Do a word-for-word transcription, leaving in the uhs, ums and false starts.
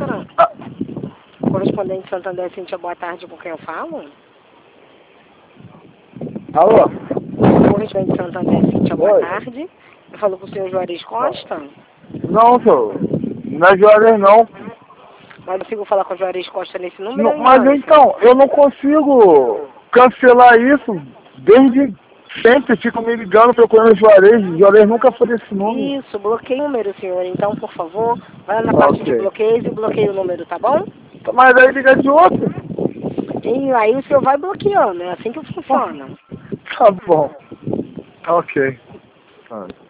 Ah, Correspondente Santander, Cíntia, boa tarde, com quem eu falo? alô? Correspondente Santander, Cíntia, boa Oi. tarde. Eu falo com o senhor Juarez Costa. Não, senhor. Não é Juarez, não. Mas eu consigo falar com o Juarez Costa nesse número? Não, ou mas não? então, eu não consigo cancelar isso desde sempre. Ficam me ligando procurando o Juarez. Juarez nunca foi desse nome. Isso, bloqueie o número, senhor. Então, por favor, vai na parte de Ok. bloqueios e bloqueie o número, tá bom? Mas aí liga de outro. E aí o senhor vai bloqueando, é assim que funciona. Tá bom. Ok. Ah.